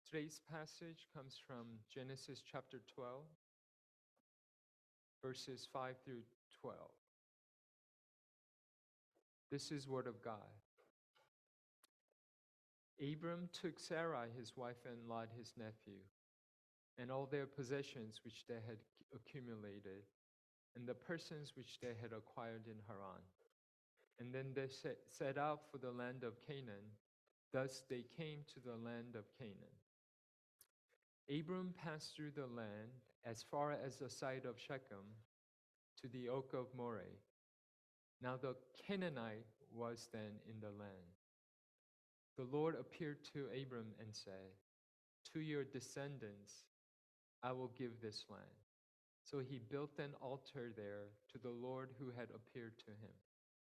Today's passage comes from Genesis chapter 12, verses 5 through 12. This is word of God. Abram took Sarai his wife and Lot his nephew, and all their possessions which they had accumulated, and the persons which they had acquired in Haran. And then they set out for the land of Canaan. Thus they came to the land of Canaan. Abram passed through the land as far as the site of Shechem to the oak of Moreh. Now the Canaanite was then in the land. The Lord appeared to Abram and said, "To your descendants I will give this land." So he built an altar there to the Lord who had appeared to him.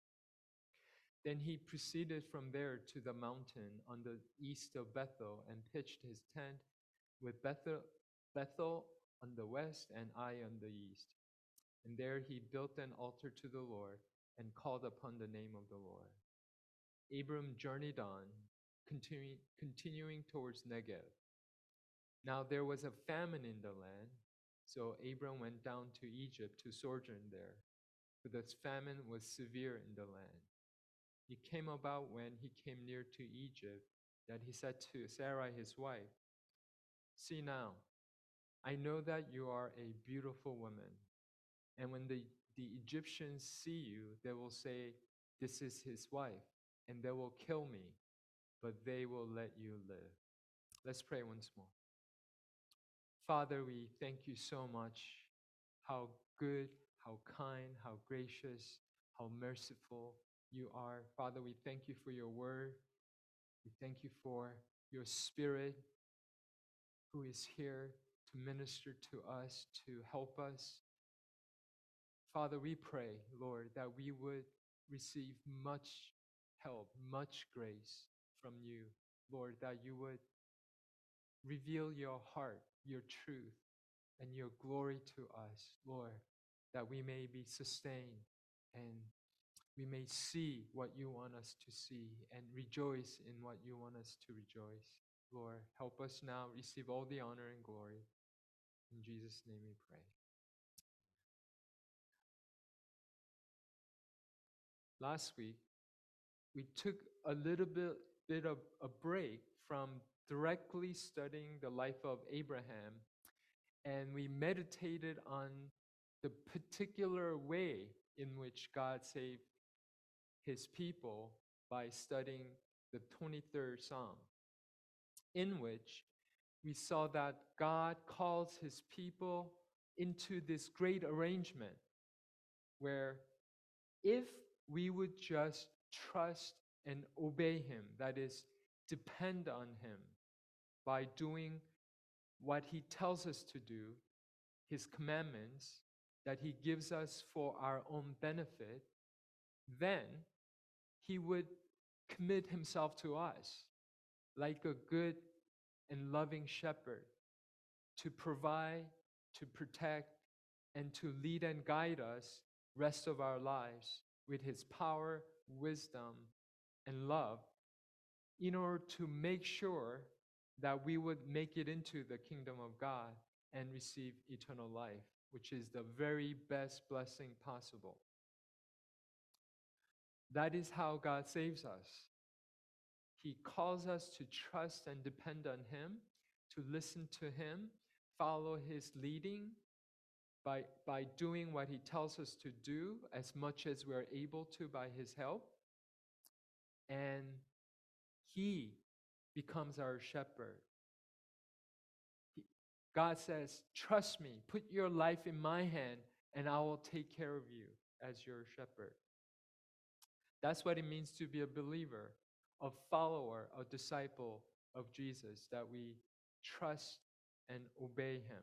Then he proceeded from there to the mountain on the east of Bethel and pitched his tent with Bethel on the west and Ai on the east. And there he built an altar to the Lord and called upon the name of the Lord. Abram journeyed on, continuing towards Negev. Now there was a famine in the land, so Abram went down to Egypt to sojourn there, for the famine was severe in the land. It came about when he came near to Egypt that he said to Sarai his wife, "See now, I know that you are a beautiful woman, and when the Egyptians see you, they will say, 'This is his wife,' and they will kill me, but they will let you live." Let's pray once more. Father, we thank you so much. How good, how kind, how gracious, how merciful you are. Father, we thank you for your word. We thank you for your spirit who is here to minister to us, to help us. Father, we pray, Lord, that we would receive much help, much grace from you. Lord, that you would reveal your heart, your truth, and your glory to us, Lord, that we may be sustained and we may see what you want us to see and rejoice in what you want us to rejoice. Lord, help us now receive all the honor and glory. In Jesus' name we pray. Last week, we took a little bit of a break from directly studying the life of Abraham, and we meditated on the particular way in which God saved his people by studying the 23rd Psalm, in which we saw that God calls his people into this great arrangement where if we would just trust and obey him, that is, depend on him by doing what he tells us to do, his commandments that he gives us for our own benefit, then he would commit himself to us like a good and loving shepherd to provide, to protect, and to lead and guide us rest of our lives with his power, wisdom, and love in order to make sure that we would make it into the kingdom of God and receive eternal life, which is the very best blessing possible. That is how God saves us. He calls us to trust and depend on him, to listen to him, follow his leading by doing what he tells us to do as much as we're able to by his help. And he becomes our shepherd. God says, "Trust me, put your life in my hand, and I will take care of you as your shepherd." That's what it means to be a believer, a follower, a disciple of Jesus, that we trust and obey him.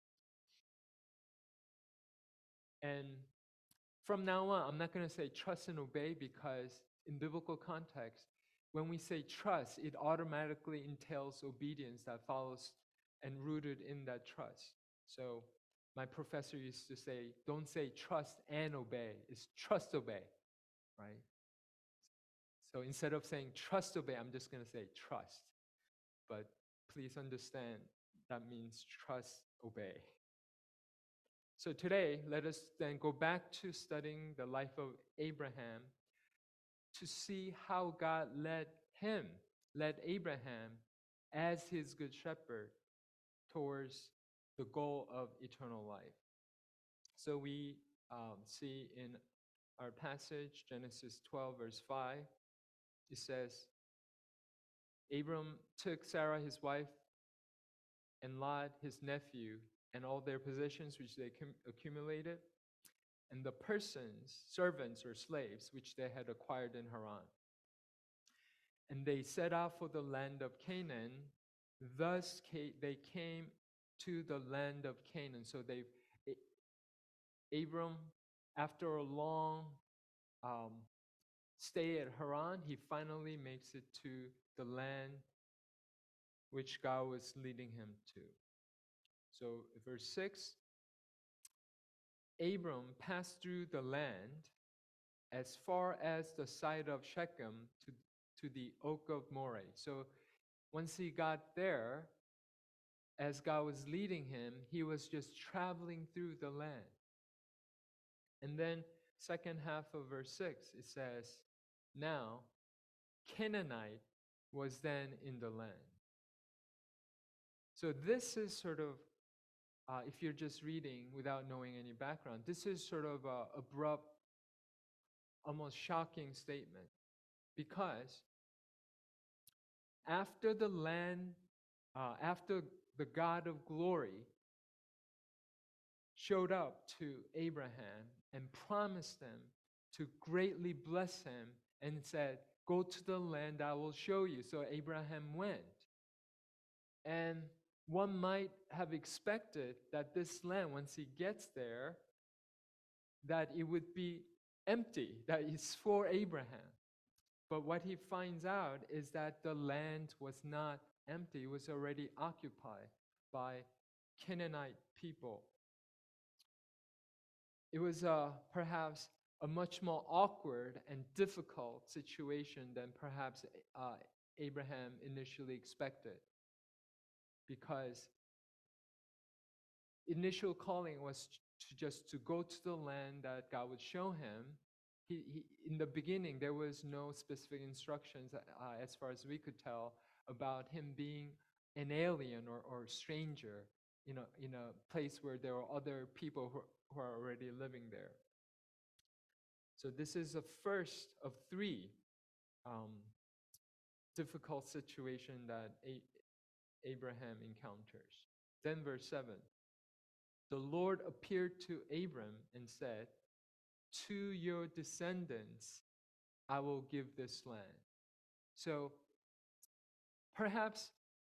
And from now on, I'm not going to say trust and obey because in biblical context, when we say trust, it automatically entails obedience that follows and rooted in that trust. So my professor used to say, don't say trust and obey, it's trust obey, right? So instead of saying trust obey, I'm just going to say trust. But please understand that means trust, obey. So today, let us then go back to studying the life of Abraham to see how God led Abraham as his good shepherd towards the goal of eternal life. So we see in our passage, Genesis 12, verse 5, it says, Abram took Sarah, his wife, and Lot, his nephew, and all their possessions which they accumulated, and the persons, servants or slaves, which they had acquired in Haran. And they set out for the land of Canaan. Thus they came to the land of Canaan. So Abram, after a long stay at Haran, he finally makes it to the land which God was leading him to. So verse 6, Abram passed through the land as far as the site of Shechem to the oak of Moreh. So once he got there, as God was leading him, he was just traveling through the land. And then second half of verse 6, it says, now Canaanite was then in the land. So this is sort of, if you're just reading without knowing any background, this is sort of an abrupt, almost shocking statement. Because after the God of glory showed up to Abraham and promised him to greatly bless him and said, go to the land I will show you. So Abraham went. And one might have expected that this land, once he gets there, that it would be empty, that it's for Abraham. But what he finds out is that the land was not empty. It was already occupied by Canaanite people. It was perhaps a much more awkward and difficult situation than perhaps Abraham initially expected. Because initial calling was to go to the land that God would show him. In the beginning, there was no specific instructions, as far as we could tell, about him being an alien or stranger in a place where there are other people who are already living there. So this is the first of three difficult situations that Abraham encounters. Then verse 7, the Lord appeared to Abram and said, to your descendants I will give this land. So perhaps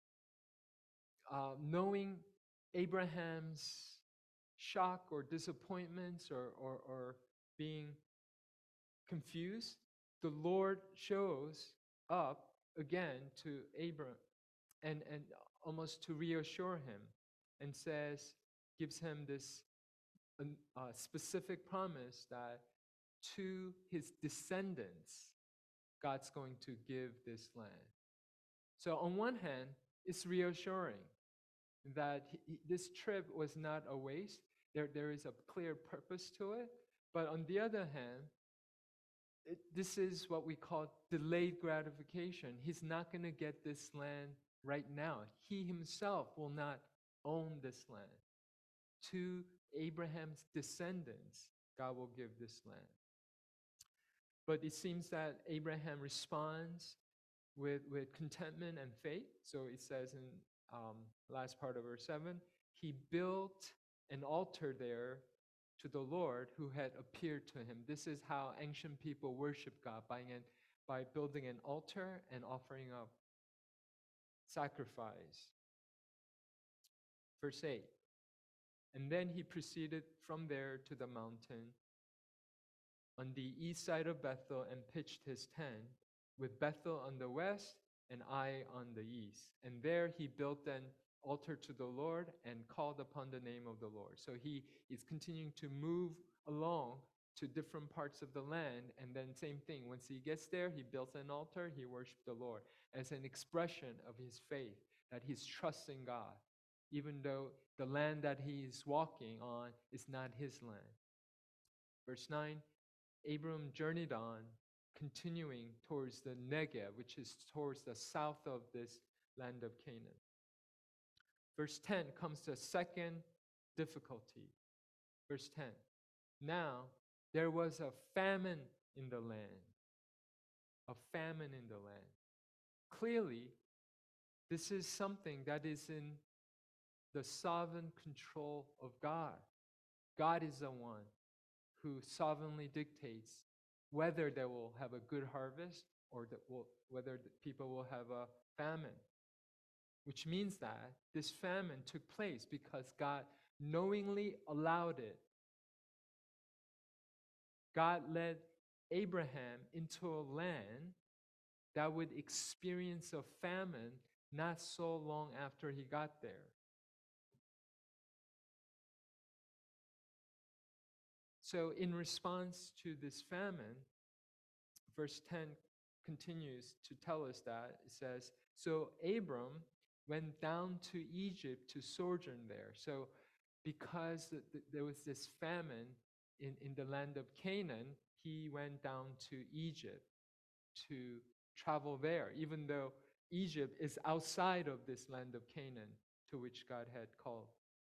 knowing Abraham's shock or disappointments or being confused, the Lord shows up again to Abram and almost to reassure him and gives him this specific promise that to his descendants, God's going to give this land. So on one hand, it's reassuring that this trip was not a waste. There is a clear purpose to it. But on the other hand, this is what we call delayed gratification. He's not going to get this land right now. He himself will not own this land. To Abraham's descendants, God will give this land. But it seems that Abraham responds with contentment and faith. So it says in last part of verse 7, he built an altar there to the Lord who had appeared to him. This is how ancient people worship God, by building an altar and offering up sacrifice. Verse 8, and then he proceeded from there to the mountain on the east side of Bethel and pitched his tent, with Bethel on the west and Ai on the east. And there he built an altar to the Lord and called upon the name of the Lord. So he is continuing to move along to different parts of the land, and then same thing. Once he gets there, he built an altar, he worshiped the Lord as an expression of his faith that he's trusting God, even though the land that he is walking on is not his land. Verse 9, Abram journeyed on, continuing towards the Negev, which is towards the south of this land of Canaan. Verse 10 comes to a second difficulty. Verse 10, now there was a famine in the land. A famine in the land. Clearly, this is something that is in the sovereign control of God. God is the one who sovereignly dictates whether they will have a good harvest or whether the people will have a famine. Which means that this famine took place because God knowingly allowed it. God led Abraham into a land that would experience a famine not so long after he got there. So in response to this famine, verse 10 continues to tell us that. It says, so Abram went down to Egypt to sojourn there. So because there was this famine in the land of Canaan, he went down to Egypt to travel there, even though Egypt is outside of this land of Canaan to which God had called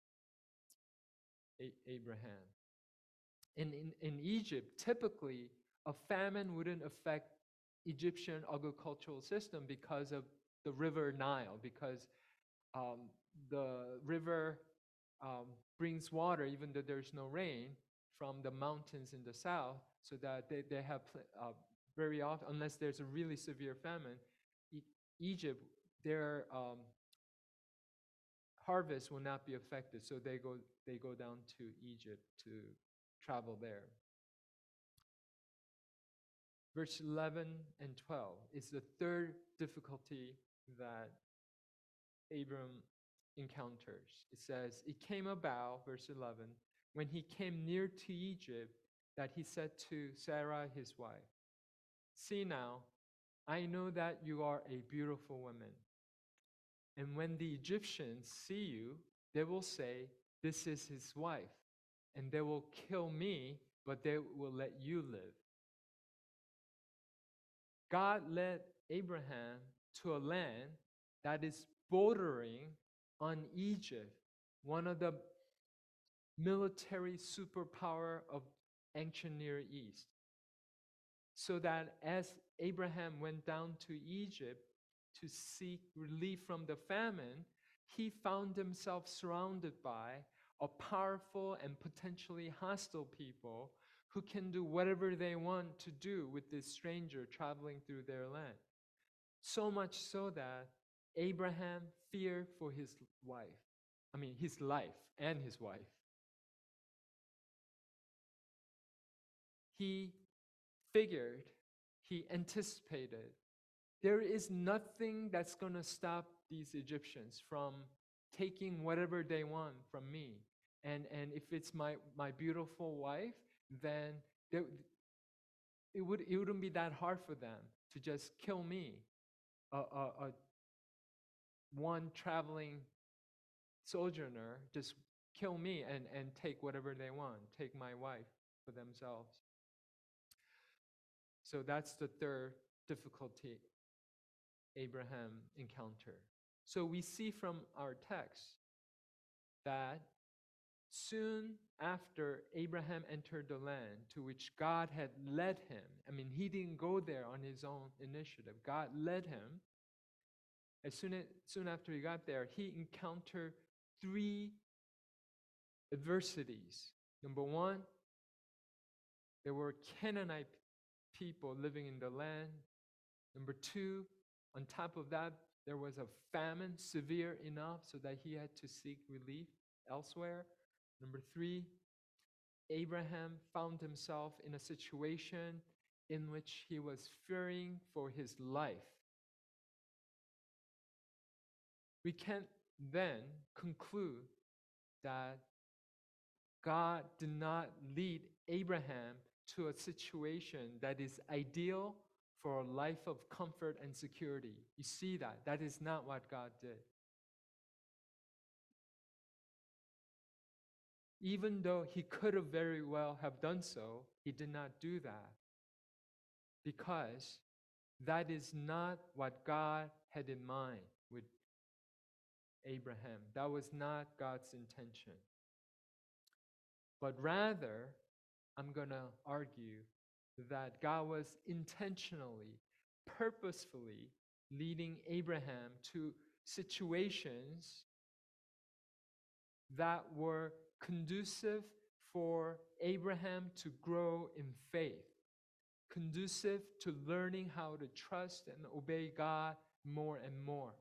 Abraham. In Egypt, typically, a famine wouldn't affect Egyptian agricultural system because of the river Nile, because the river brings water even though there's no rain from the mountains in the south, so that they have very often, unless there's a really severe famine, Egypt, their harvest will not be affected, so they go down to Egypt to travel there. Verse 11 and 12 is the third difficulty that Abram encounters. It says, it came about, verse 11, when he came near to Egypt, that he said to Sarah, his wife, see now, I know that you are a beautiful woman. And when the Egyptians see you, they will say, this is his wife. And they will kill me, but they will let you live. God led Abraham to a land that is bordering on Egypt, one of the military superpower of ancient Near East. So that as Abraham went down to Egypt to seek relief from the famine, he found himself surrounded by a powerful and potentially hostile people who can do whatever they want to do with this stranger traveling through their land. So much so that Abraham feared for his life and his wife. He figured, he anticipated, there is nothing that's going to stop these Egyptians from taking whatever they want from me. And if it's my beautiful wife, then it wouldn't be that hard for them to just kill me, one traveling sojourner, just kill me and take whatever they want, take my wife for themselves. So that's the third difficulty Abraham encountered. So we see from our text that soon after Abraham entered the land to which God had led him, he didn't go there on his own initiative. God led him. As soon after he got there, he encountered three adversities. Number one, there were Canaanite people living in the land. Number two, on top of that, there was a famine severe enough so that he had to seek relief elsewhere. Number three, Abraham found himself in a situation in which he was fearing for his life. We can then conclude that God did not lead Abraham to a situation that is ideal for a life of comfort and security. You see that? That is not what God did. Even though he could have very well have done so, he did not do that because that is not what God had in mind with Abraham. That was not God's intention. But rather, I'm going to argue that God was intentionally, purposefully leading Abraham to situations that were conducive for Abraham to grow in faith, conducive to learning how to trust and obey God more and more.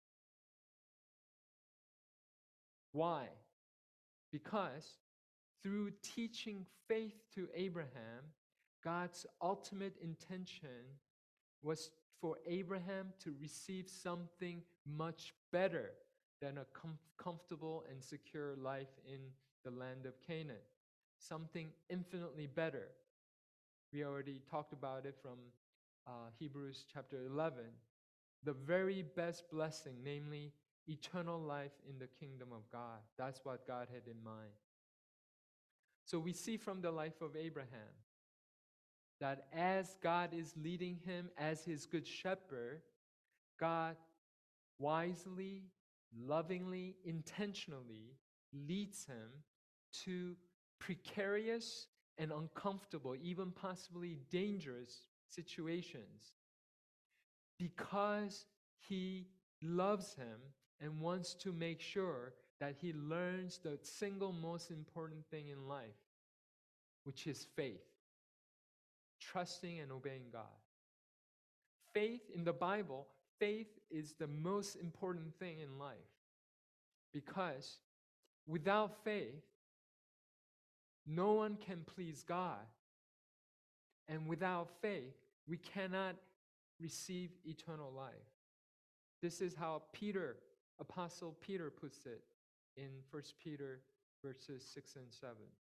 Why? Because through teaching faith to Abraham, God's ultimate intention was for Abraham to receive something much better than a comfortable and secure life in the land of Canaan. Something infinitely better. We already talked about it from Hebrews chapter 11. The very best blessing, namely eternal life in the kingdom of God. That's what God had in mind. So we see from the life of Abraham that as God is leading him as his good shepherd, God wisely, lovingly, intentionally leads him to precarious and uncomfortable, even possibly dangerous situations because he loves him and wants to make sure that he learns the single most important thing in life, which is faith, trusting and obeying God. Faith in the Bible, faith is the most important thing in life because without faith, no one can please God. And without faith, we cannot receive eternal life. This is how Apostle Peter puts it in 1 Peter verses 6 and 7.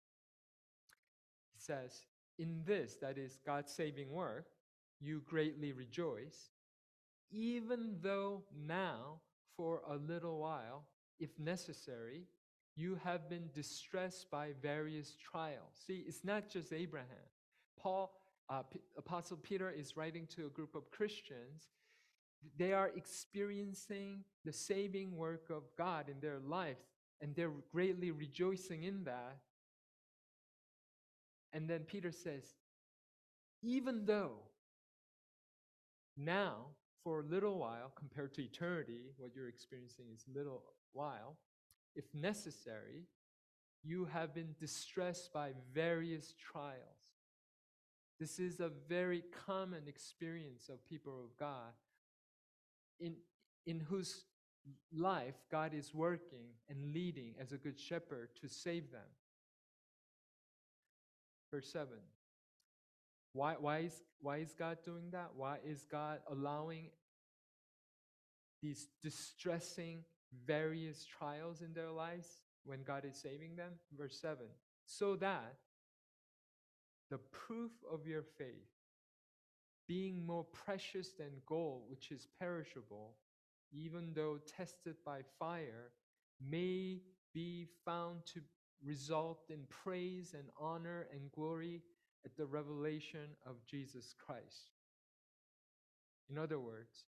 He says, in this, that is God's saving work, you greatly rejoice, even though now, for a little while, if necessary, you have been distressed by various trials. See, it's not just Abraham. Apostle Peter is writing to a group of Christians. They are experiencing the saving work of God in their lives, and they're greatly rejoicing in that. And then Peter says, even though now, for a little while, compared to eternity, what you're experiencing is a little while, if necessary, you have been distressed by various trials. This is a very common experience of people of God in whose life God is working and leading as a good shepherd to save them. Verse 7. Why is God doing that? Why is God allowing these distressing various trials in their lives when God is saving them? Verse 7. So that the proof of your faith, being more precious than gold, which is perishable, even though tested by fire, may be found to result in praise and honor and glory at the revelation of Jesus Christ. In other words,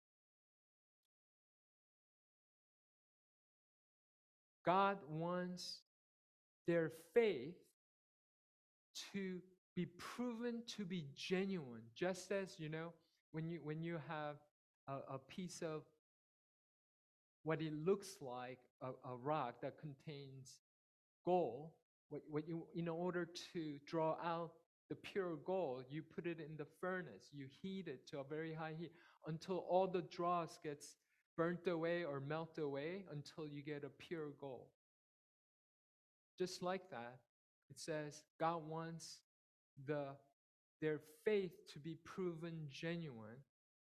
God wants their faith to be proven to be genuine, just as, when you have a piece of what it looks like a rock that contains gold, in order to draw out the pure gold, you put it in the furnace, you heat it to a very high heat until all the dross gets burnt away or melt away until you get a pure gold. Just like that, it says God wants their faith to be proven genuine.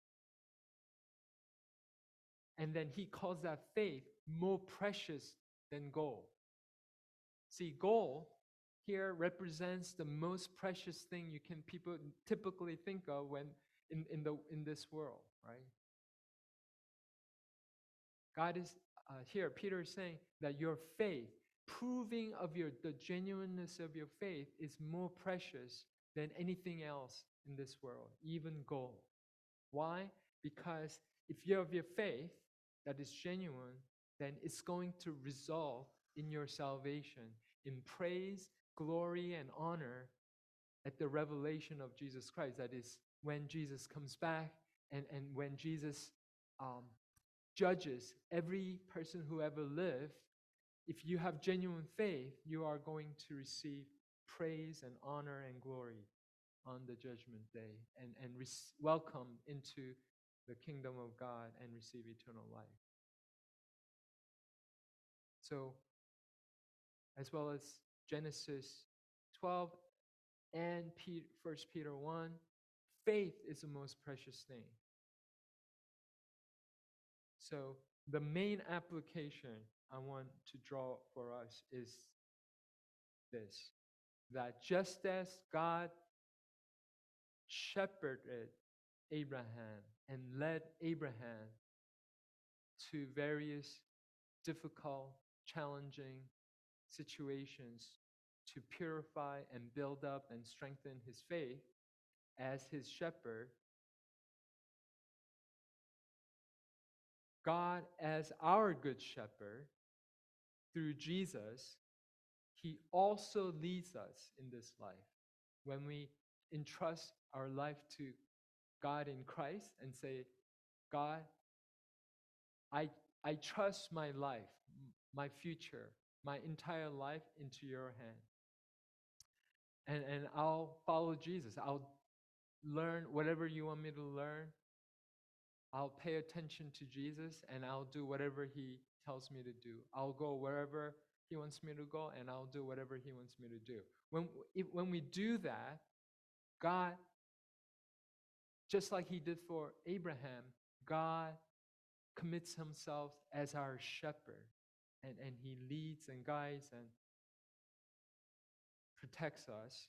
And then he calls that faith more precious than gold. See, gold here represents the most precious thing people typically think of when in this world, right? God is here. Peter is saying that your faith, proving of the genuineness of your faith is more precious than anything else in this world, even gold. Why? Because if you have your faith that is genuine, then it's going to result in your salvation, in praise, glory, and honor at the revelation of Jesus Christ. That is, when Jesus comes back and when Jesus judges every person who ever lived. If you have genuine faith, you are going to receive praise and honor and glory on the judgment day and welcome into the kingdom of God and receive eternal life. So, as well as Genesis 12 and 1 Peter 1, faith is the most precious thing. So, the main application I want to draw for us is this, that just as God shepherded Abraham and led Abraham to various difficult, challenging situations to purify and build up and strengthen his faith as his shepherd, God, as our good shepherd, through Jesus, he also leads us in this life. When we entrust our life to God in Christ and say, God, I trust my life, my future, my entire life into your hand. And I'll follow Jesus. I'll learn whatever you want me to learn. I'll pay attention to Jesus and I'll do whatever he tells me to do. I'll go wherever he wants me to go and I'll do whatever he wants me to do. When we do that, God, just like he did for Abraham, God commits himself as our shepherd and he leads and guides and protects us.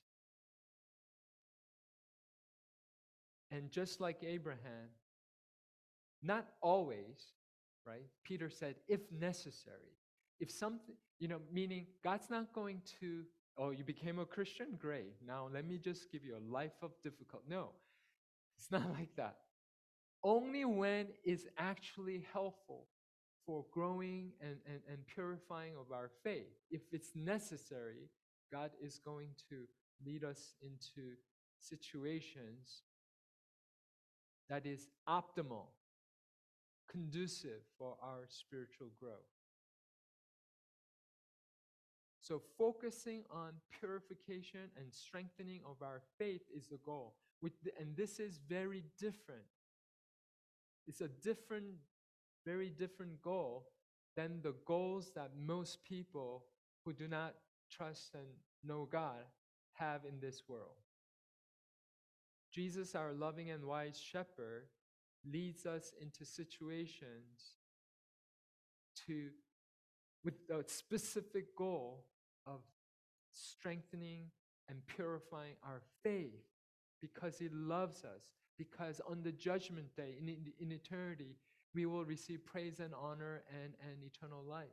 And just like Abraham, not always, right? Peter said, if necessary. If something, meaning God's not going to, oh, you became a Christian? Great. Now let me just give you a life of difficulty. No, it's not like that. Only when it's actually helpful for growing and purifying of our faith. If it's necessary, God is going to lead us into situations that is optimal, conducive for our spiritual growth. So focusing on purification and strengthening of our faith is the goal. And this is very different. It's a very different goal than the goals that most people who do not trust and know God have in this world. Jesus, our loving and wise shepherd, leads us into situations with the specific goal of strengthening and purifying our faith because he loves us, because on the judgment day, in eternity, we will receive praise and honor and eternal life.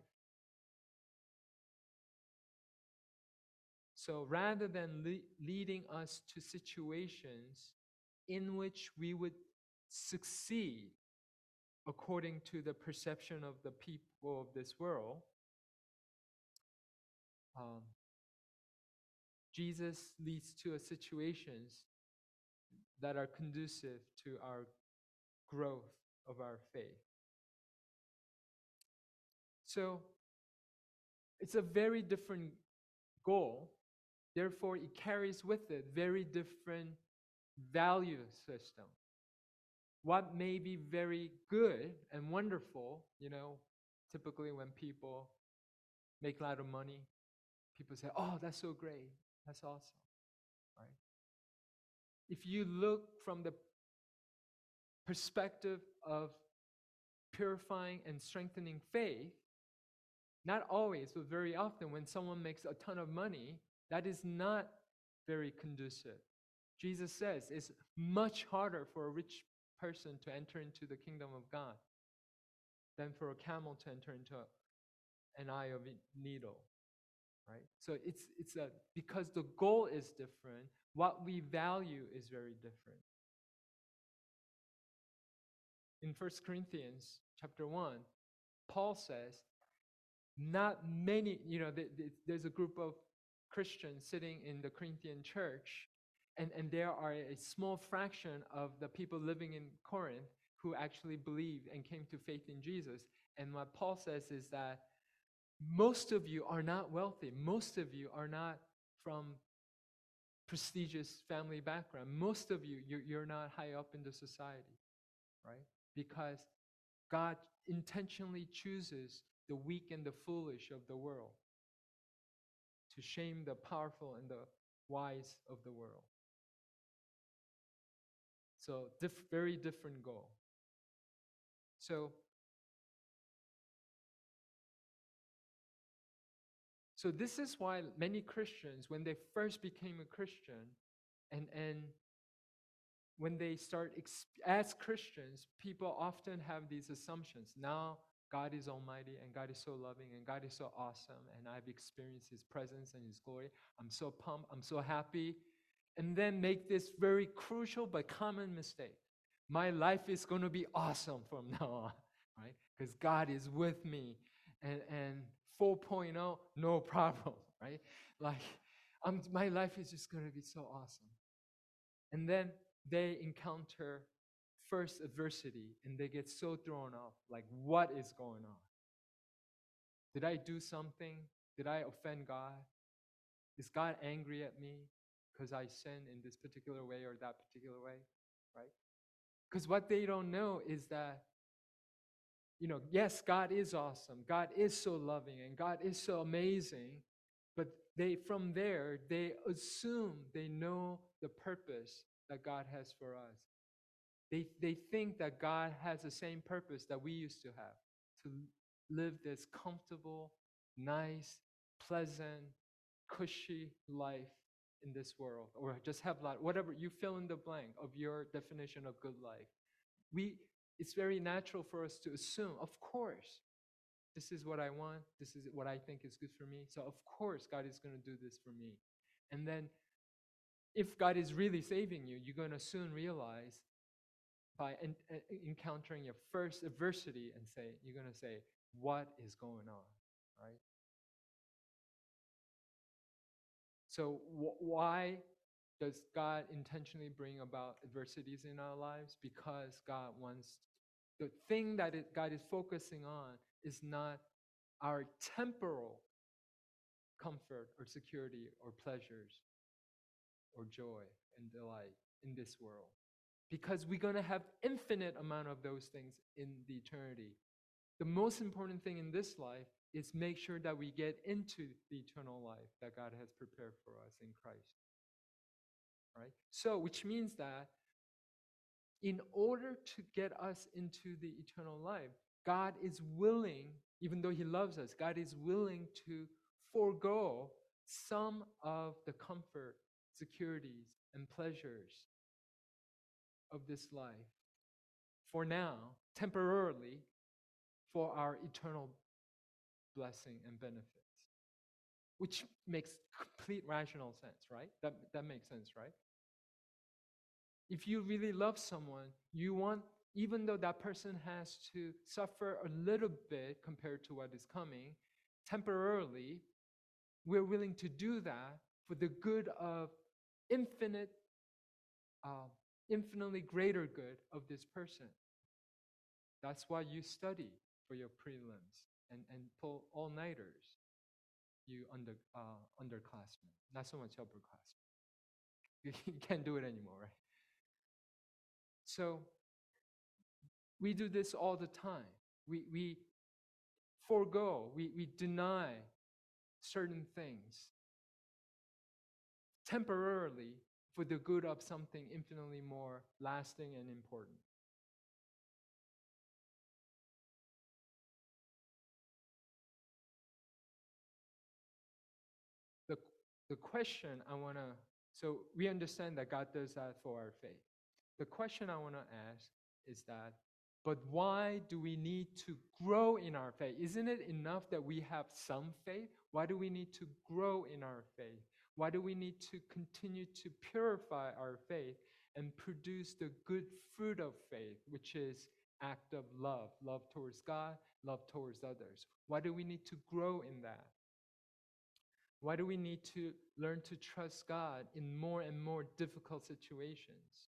So rather than leading us to situations in which we would succeed according to the perception of the people of this world, Jesus leads to situations that are conducive to our growth of our faith. So it's a very different goal. Therefore, it carries with it very different value system. What may be very good and wonderful, typically when people make a lot of money, people say, oh, that's so great. That's awesome, right? If you look from the perspective of purifying and strengthening faith, not always, but very often when someone makes a ton of money, that is not very conducive. Jesus says it's much harder for a rich person to enter into the kingdom of God than for a camel to enter into an eye of a needle. right? So it's a because the goal is different, what we value is very different. In First Corinthians chapter 1, Paul says, not many, there's a group of Christians sitting in the Corinthian church, and there are a small fraction of the people living in Corinth who actually believed and came to faith in Jesus. And what Paul says is that most of you are not wealthy. Most of you are not from prestigious family background. Most of you, you're not high up in the society, right? Because God intentionally chooses the weak and the foolish of the world to shame the powerful and the wise of the world. So very different goal. So this is why many Christians, when they first became a Christian, and when they start as Christians, people often have these assumptions. Now God is almighty and God is so loving and God is so awesome and I've experienced his presence and his glory. I'm so pumped, I'm so happy. And then make this very crucial but common mistake. My life is going to be awesome from now on, right? Because God is with me. And 4.0, no problem, right? Like, my life is just going to be so awesome. And then they encounter first adversity and they get so thrown off. Like, what is going on? Did I do something? Did I offend God? Is God angry at me because I sin in this particular way or that particular way, right? Because what they don't know is that, yes, God is awesome. God is so loving and God is so amazing. But from there, they assume they know the purpose that God has for us. They think that God has the same purpose that we used to have, to live this comfortable, nice, pleasant, cushy life in this world, or just have life, whatever you fill in the blank of your definition of good life. It's very natural for us to assume, of course, this is what I want, this is what I think is good for me, so of course God is going to do this for me. And then if God is really saving you, you're going to soon realize by encountering your first adversity and you're going to say, what is going on, right? So why does God intentionally bring about adversities in our lives? Because God wants, the thing that God is focusing on is not our temporal comfort or security or pleasures or joy and delight in this world. Because we're going to have infinite amount of those things in the eternity. The most important thing in this life is make sure that we get into the eternal life that God has prepared for us in Christ. Right? So, which means that in order to get us into the eternal life, God is willing, even though he loves us, God is willing to forego some of the comfort, securities, and pleasures of this life for now, temporarily, for our eternal blessing and benefits, which makes complete rational sense, right? That makes sense, right? If you really love someone, you want, even though that person has to suffer a little bit compared to what is coming, temporarily, we're willing to do that for the good of infinitely greater good of this person. That's why you study for your prelims and pull all-nighters, you underclassmen, not so much upperclassmen. You can't do it anymore, right? So we do this all the time. We forego, we deny certain things temporarily for the good of something infinitely more lasting and important. The question I want to, so we understand that God does that for our faith. The question I want to ask is that, But why do we need to grow in our faith? Isn't it enough that we have some faith? Why do we need to grow in our faith? Why do we need to continue to purify our faith and produce the good fruit of faith, which is act of love, love towards God, love towards others? Why do we need to grow in that? Why do we need to learn to trust God in more and more difficult situations?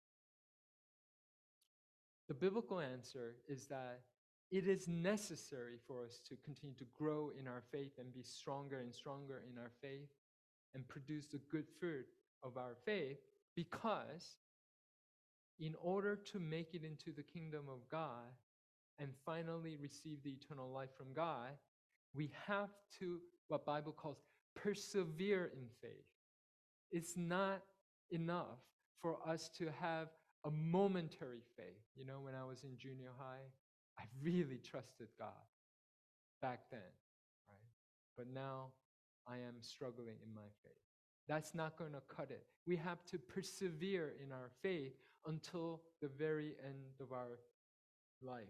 The biblical answer is that it is necessary for us to continue to grow in our faith and be stronger and stronger in our faith and produce the good fruit of our faith, because in order to make it into the kingdom of God and finally receive the eternal life from God, we have to, what Bible calls, persevere in faith. It's not enough for us to have a momentary faith. You know, when I was in junior high, I really trusted God back then, right? But now I am struggling in my faith. That's not going to cut it. We have to persevere in our faith until the very end of our life.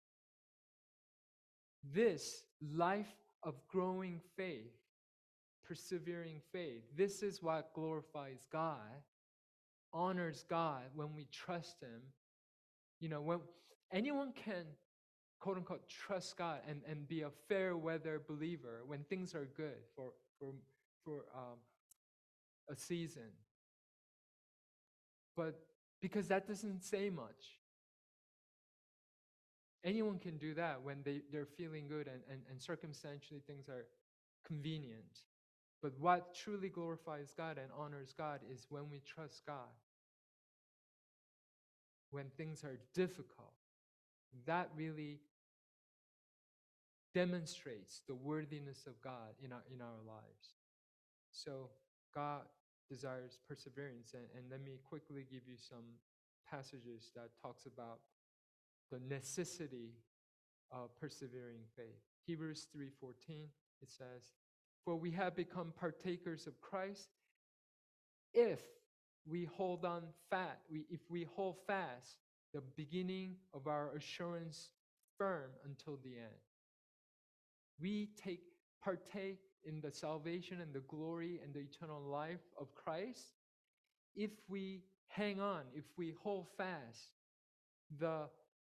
This life of growing faith, persevering faith, this is what glorifies God, honors God when we trust Him. You know, when anyone can, quote unquote, trust God and be a fair weather believer when things are good for a season. But because that doesn't say much. Anyone can do that when they're feeling good and circumstantially things are convenient. But what truly glorifies God and honors God is when we trust God. When things are difficult, that really demonstrates the worthiness of God in our lives. So God desires perseverance. And let me quickly give you some passages that talks about the necessity of persevering faith. Hebrews 3:14, it says, "For we have become partakers of Christ if we hold on if we hold fast the beginning of our assurance firm until the end." We partake in the salvation and the glory and the eternal life of Christ if we hang on, if we hold fast the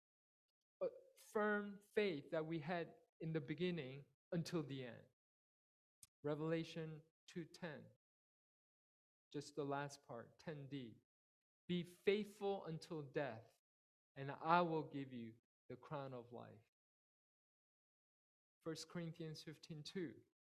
firm faith that we had in the beginning until the end. Revelation 2:10, just the last part, 10d. "Be faithful until death, and I will give you the crown of life." 1 Corinthians 15:2,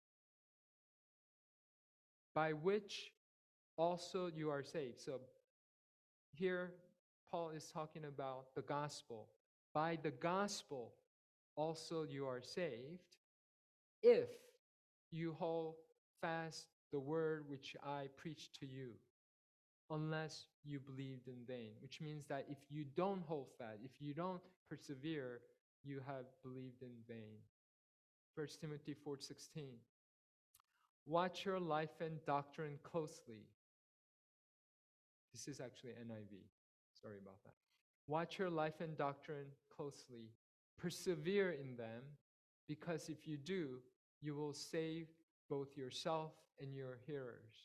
"By which also you are saved." So here Paul is talking about the gospel. "By the gospel also you are saved, if you hold fast the word which I preached to you, unless you believed in vain." Which means that if you don't hold fast, if you don't persevere, you have believed in vain. 1 Timothy 4:16, "Watch your life and doctrine closely." This is actually NIV. Sorry about that. "Watch your life and doctrine closely. Persevere in them, because if you do, you will save both yourself and your hearers."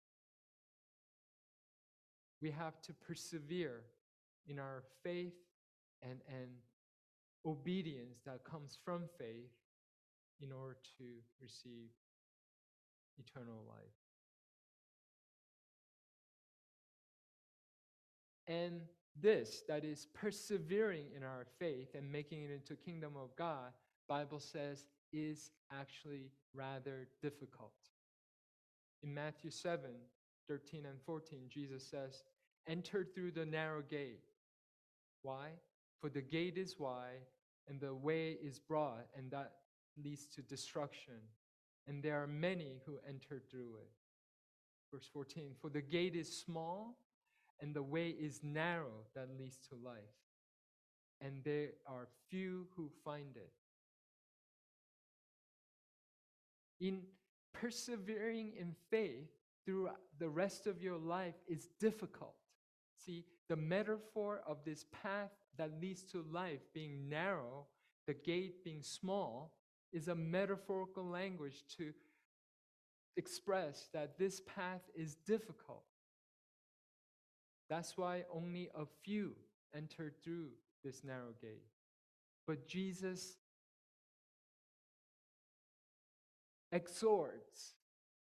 We have to persevere in our faith and obedience that comes from faith in order to receive eternal life. And this, that is persevering in our faith and making it into kingdom of God, Bible says is actually rather difficult. In Matthew 7:13 and 14, Jesus says, "Enter through the narrow gate." Why? "For the gate is wide and the way is broad, and that leads to destruction. And there are many who enter through it." Verse 14, "For the gate is small and the way is narrow that leads to life, and there are few who find it." In persevering in faith through the rest of your life is difficult. See, the metaphor of this path that leads to life being narrow, the gate being small, is a metaphorical language to express that this path is difficult. That's why only a few enter through this narrow gate. But Jesus exhorts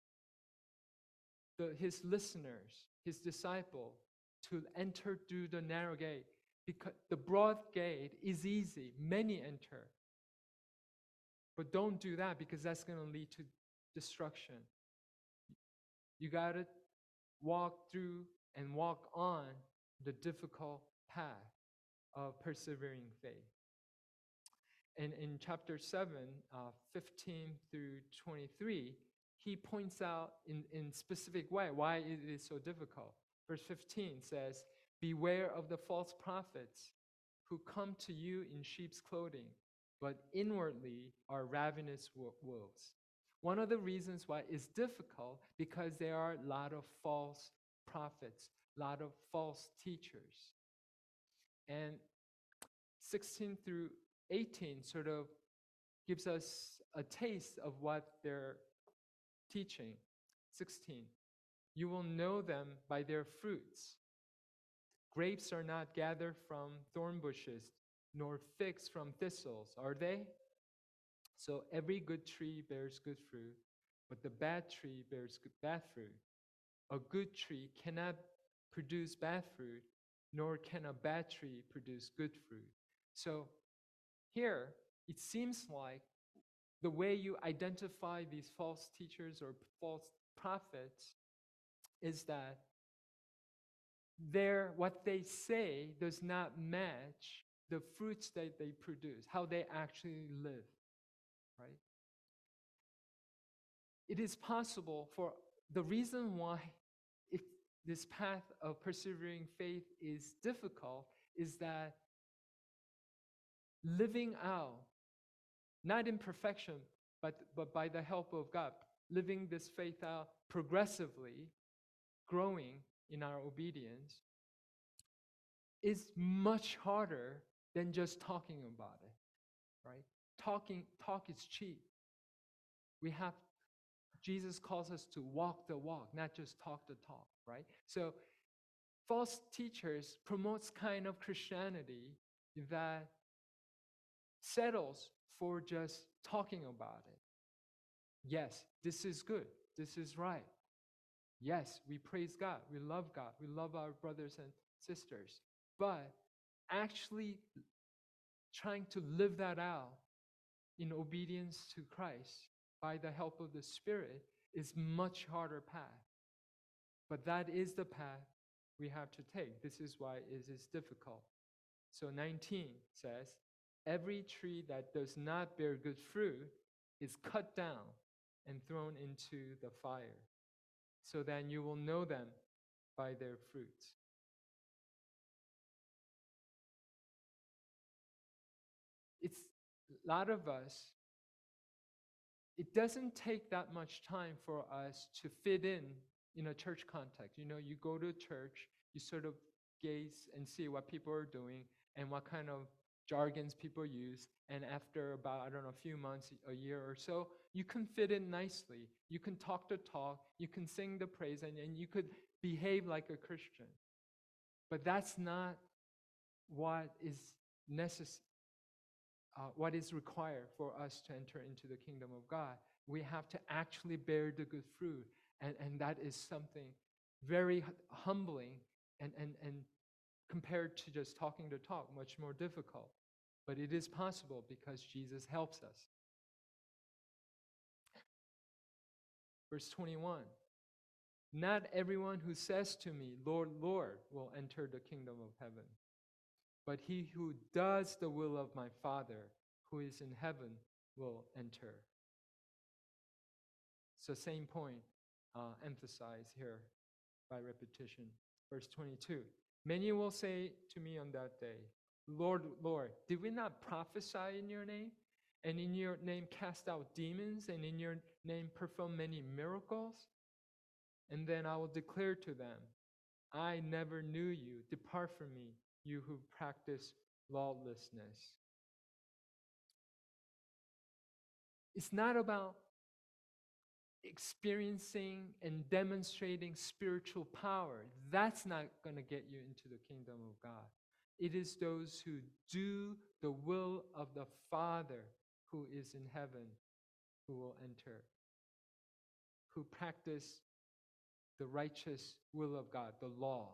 his listeners, his disciple, to enter through the narrow gate, because the broad gate is easy. Many enter. But don't do that, because that's going to lead to destruction. You got to walk through and walk on the difficult path of persevering faith. And in chapter 7, 15 through 23, he points out in specific way why it is so difficult. Verse 15 says, "Beware of the false prophets who come to you in sheep's clothing, but inwardly are ravenous wolves." One of the reasons why it's difficult, because there are a lot of false prophets, a lot of false teachers. And 16 through 18 sort of gives us a taste of what they're teaching. 16, "You will know them by their fruits. Grapes are not gathered from thorn bushes, nor figs from thistles, are they? So every good tree bears good fruit, but the bad tree bears bad fruit. A good tree cannot produce bad fruit, nor can a bad tree produce good fruit." So here, it seems like the way you identify these false teachers or false prophets is that what they say does not match the fruits that they produce, how they actually live, right? It is possible for the reason why this path of persevering faith is difficult is that living out, not in perfection, but by the help of God, living this faith out progressively, growing in our obedience, is much harder than just talking about it, right? Talk is cheap. Jesus calls us to walk the walk, not just talk the talk, right? So false teachers promotes kind of Christianity that settles for just talking about it. Yes, this is good. This is right. Yes, we praise God. We love God. We love our brothers and sisters. But actually trying to live that out in obedience to Christ by the help of the Spirit is much harder path. But that is the path we have to take. This is why it is difficult. So 19 says, "Every tree that does not bear good fruit is cut down and thrown into the fire. So then you will know them by their fruits." It's a lot of us, it doesn't take that much time for us to fit in a church context. You go to church, you sort of gaze and see what people are doing and what kind of jargons people use. And after about, a few months, a year or so, you can fit in nicely. You can talk the talk, you can sing the praise, and you could behave like a Christian. But that's not what is necessary. What is required for us to enter into the kingdom of God. We have to actually bear the good fruit. And that is something very humbling and compared to just talking the talk, much more difficult. But it is possible because Jesus helps us. Verse 21, "Not everyone who says to me, 'Lord, Lord,' will enter the kingdom of heaven, but he who does the will of my Father who is in heaven will enter." So same point emphasized here by repetition. Verse 22, "Many will say to me on that day, 'Lord, Lord, did we not prophesy in your name? And in your name cast out demons? And in your name perform many miracles?' And then I will declare to them, 'I never knew you. Depart from me, you who practice lawlessness. It's not about experiencing and demonstrating spiritual power. That's not going to get you into the kingdom of God. It is those who do the will of the Father who is in heaven who will enter, who practice the righteous will of God, the law.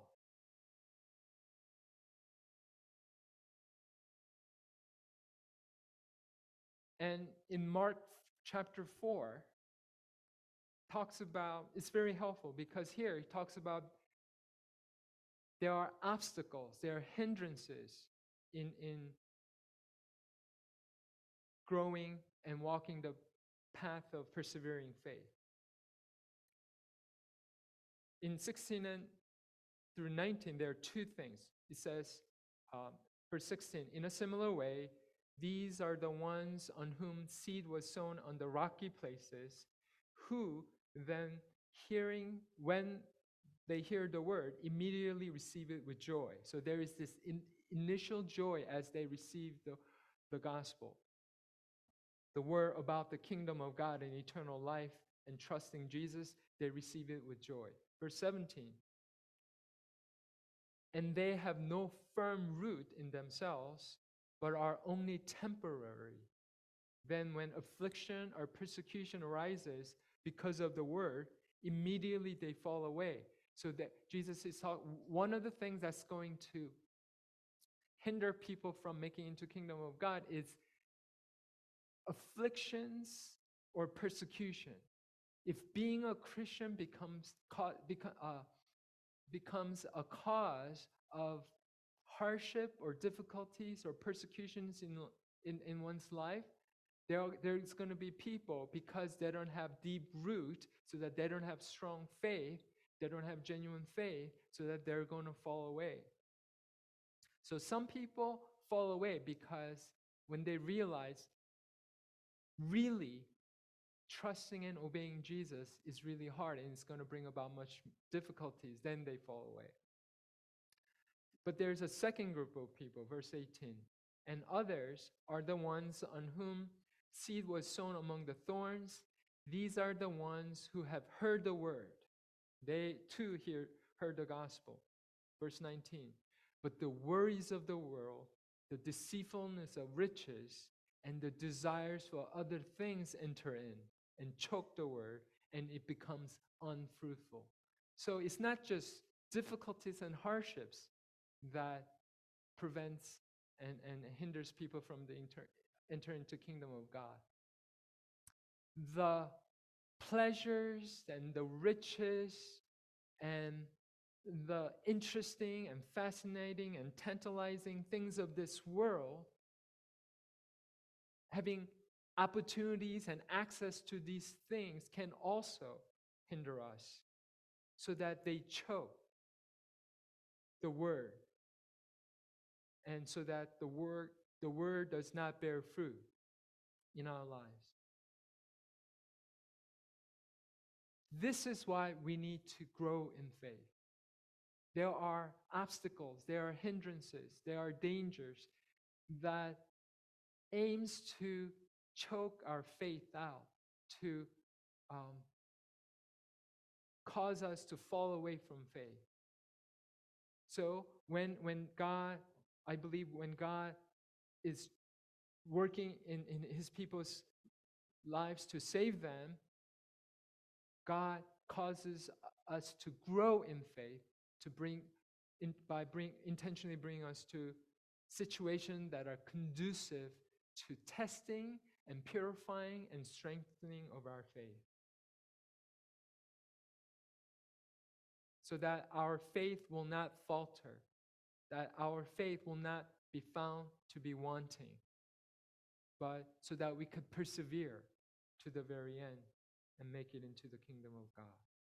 And in Mark chapter 4, talks about, it's very helpful because here he talks about there are obstacles, there are hindrances in growing and walking the path of persevering faith. In 16 and through 19, there are two things. It says, verse 16, in a similar way, these are the ones on whom seed was sown on the rocky places, who then when they hear the word, immediately receive it with joy. So there is this initial joy as they receive the gospel, the word about the kingdom of God and eternal life and trusting Jesus, they receive it with joy. Verse 17, and they have no firm root in themselves, but are only temporary. Then when affliction or persecution arises because of the word, immediately they fall away. So that Jesus is talking, one of the things that's going to hinder people from making into kingdom of God is afflictions or persecution. If being a Christian becomes a cause of hardship or difficulties or persecutions in one's life, there's going to be people, because they don't have deep root, so that they don't have strong faith, they don't have genuine faith, so that they're going to fall away. So some people fall away because when they realize really trusting and obeying Jesus is really hard and it's going to bring about much difficulties, then they fall away. But there's a second group of people, verse 18. And others are the ones on whom seed was sown among the thorns. These are the ones who have heard the word. They too heard the gospel. Verse 19. But the worries of the world, the deceitfulness of riches, and the desires for other things enter in and choke the word, and it becomes unfruitful. So it's not just difficulties and hardships that prevents and hinders people from the enter into kingdom of God. The pleasures and the riches and the interesting and fascinating and tantalizing things of this world, having opportunities and access to these things can also hinder us, so that they choke the word, and so that the word does not bear fruit in our lives. This is why we need to grow in faith. There are obstacles, there are hindrances, there are dangers that aims to choke our faith out, to cause us to fall away from faith. So when God, I believe when God is working in his people's lives to save them, God causes us to grow in faith, to intentionally bring us to situations that are conducive to testing and purifying and strengthening of our faith, so that our faith will not falter, that our faith will not be found to be wanting, but so that we could persevere to the very end and make it into the kingdom of God.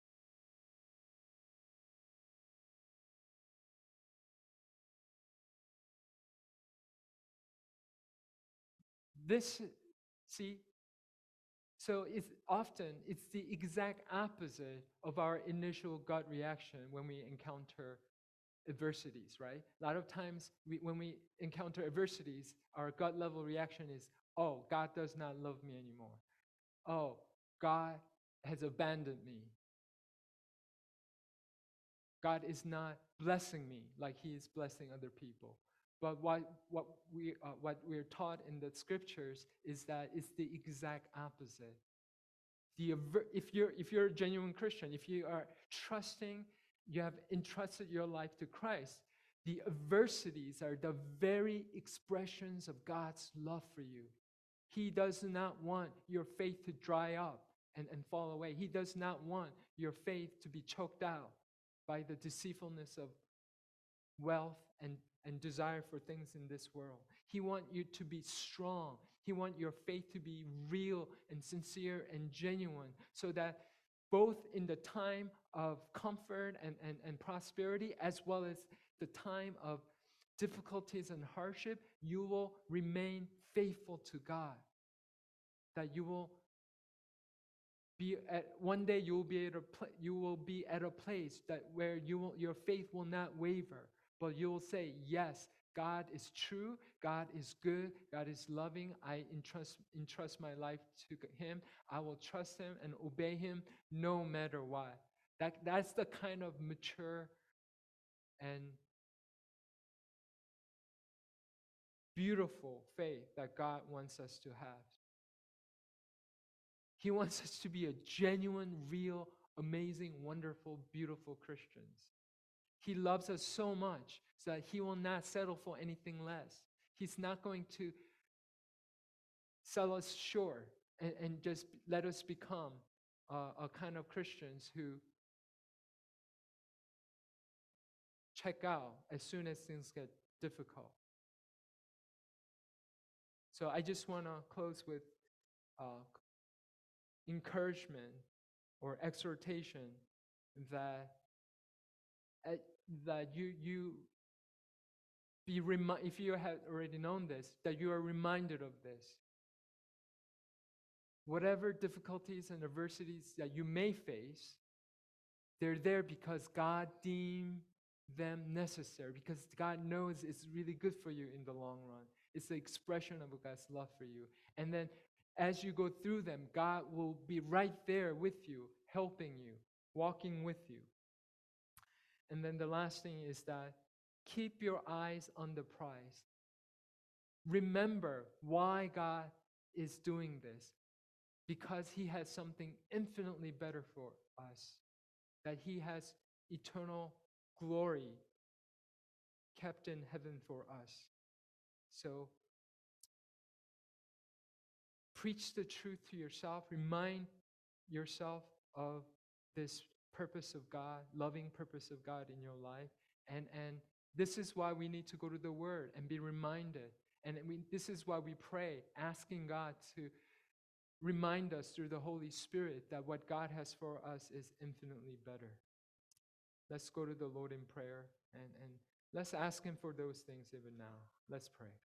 So it's the exact opposite of our initial gut reaction when we encounter adversities, right? A lot of times when we encounter adversities, our gut level reaction is, oh, God does not love me anymore. Oh, God has abandoned me. God is not blessing me like he is blessing other people. But what we're taught in the scriptures is that it's the exact opposite. If you're a genuine Christian, if you are trusting, you have entrusted your life to Christ, the adversities are the very expressions of God's love for you. He does not want your faith to dry up and fall away. He does not want your faith to be choked out by the deceitfulness of wealth and desire for things in this world. He wants you to be strong. He wants your faith to be real and sincere and genuine, so that both in the time of comfort and prosperity, as well as the time of difficulties and hardship, you will remain faithful to God. That you will be at one day you will be at a place that where your faith will not waver, but you will say, yes, God is true, God is good, God is loving. I entrust my life to him. I will trust him and obey him no matter what. That's the kind of mature and beautiful faith that God wants us to have. He wants us to be a genuine, real, amazing, wonderful, beautiful Christians. He loves us so much so that he will not settle for anything less. He's not going to sell us short and just let us become a kind of Christians who check out as soon as things get difficult. So I just want to close with encouragement or exhortation that you be if you have already known this, that you are reminded of this. Whatever difficulties and adversities that you may face, they're there because God deemed them necessary, because God knows it's really good for you in the long run. It's the expression of God's love for you. And then as you go through them, God will be right there with you, helping you, walking with you. And then the last thing is that keep your eyes on the prize. Remember why God is doing this. Because he has something infinitely better for us. That he has eternal glory kept in heaven for us. So preach the truth to yourself. Remind yourself of this purpose of God, loving purpose of God in your life. And this is why we need to go to the Word and be reminded. And this is why we pray, asking God to remind us through the Holy Spirit that what God has for us is infinitely better. Let's go to the Lord in prayer and let's ask him for those things even now. Let's pray.